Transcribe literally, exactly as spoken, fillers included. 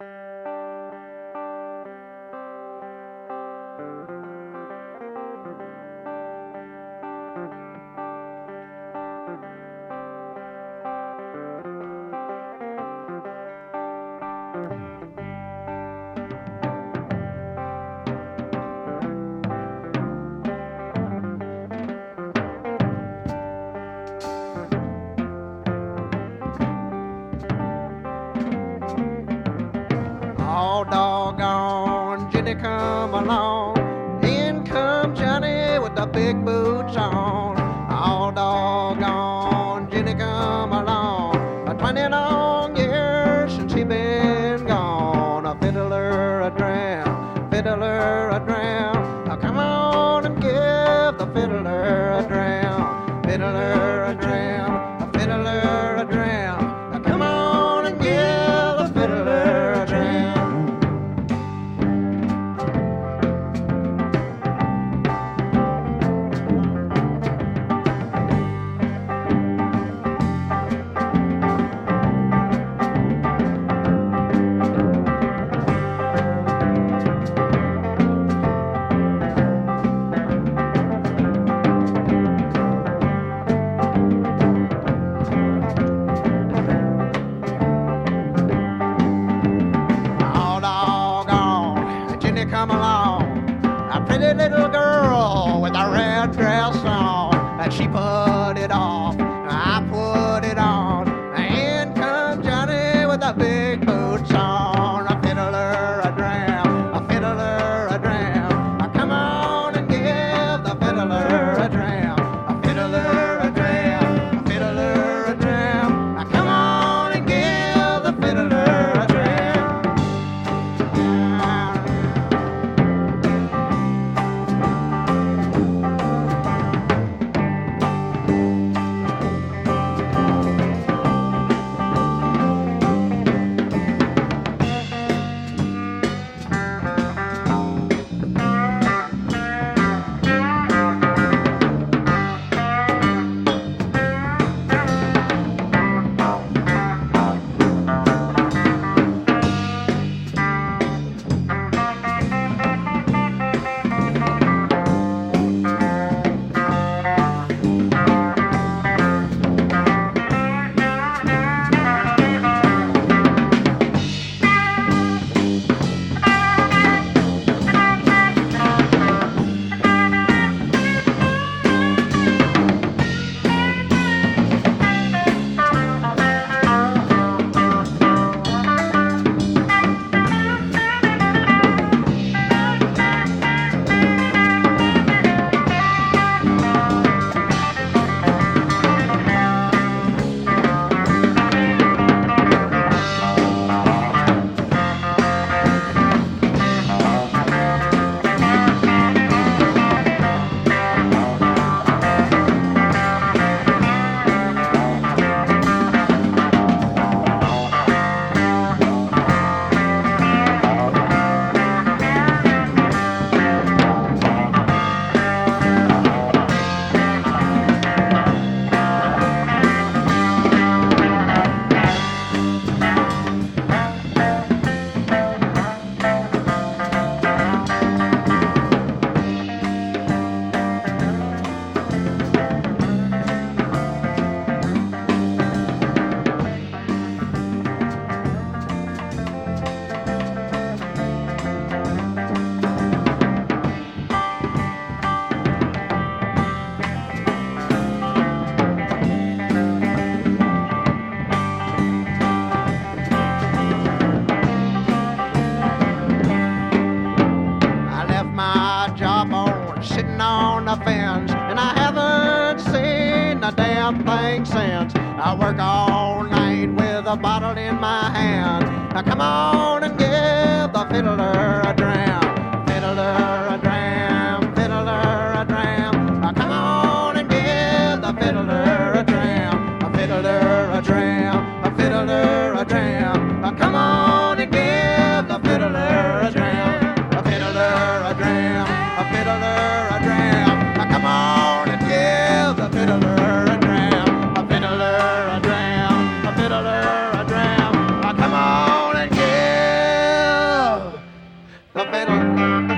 Oh, doggone, Jenny come along. In come Johnny with the big boots on. Oh, doggone, Jenny come along. A twenty long years since he been gone. A fiddler a drown, fiddler a drown. Now come on and give the fiddler a drown, fiddler a drown, a fiddler a drown. Now come on and give the fiddler a drown. Come along, a pretty little girl with a red dress on, and she put it off, I put it on. In come Johnny with the big boots on, a fiddler a dram, a fiddler a dram. Come on and give the fiddler a dram, a fiddler a dram, a fiddler a dram. Come on and give the fiddler a dram. On the fence, and I haven't seen a damn thing since. I work all night with a bottle in my hand. Now come on and give the fiddler a dram, fiddler a dram, fiddler a dram. Now come on and give the fiddler a dram, a fiddler a dram, a fiddler a dram. Now come on and give the fiddler a dram, a fiddler a dram, a fiddler a dram. Come on and give the fiddler a dram, a fiddler a dram. the fiddle.